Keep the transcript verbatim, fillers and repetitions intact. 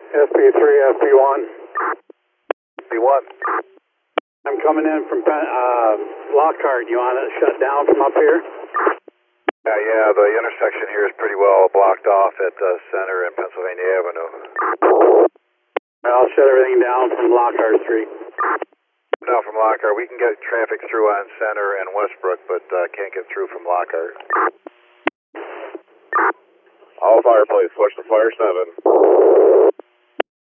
S P three, S P one. S P one. I'm coming in from uh, Lockhart. You want it shut down from up here? Yeah, yeah, the intersection here is pretty well blocked off at uh, Center and Pennsylvania Avenue. I'll shut everything down from Lockhart Street. No, from Lockhart. We can get traffic through on Center and Westbrook, but uh, can't get through from Lockhart. All fire, please. Push the fire seven.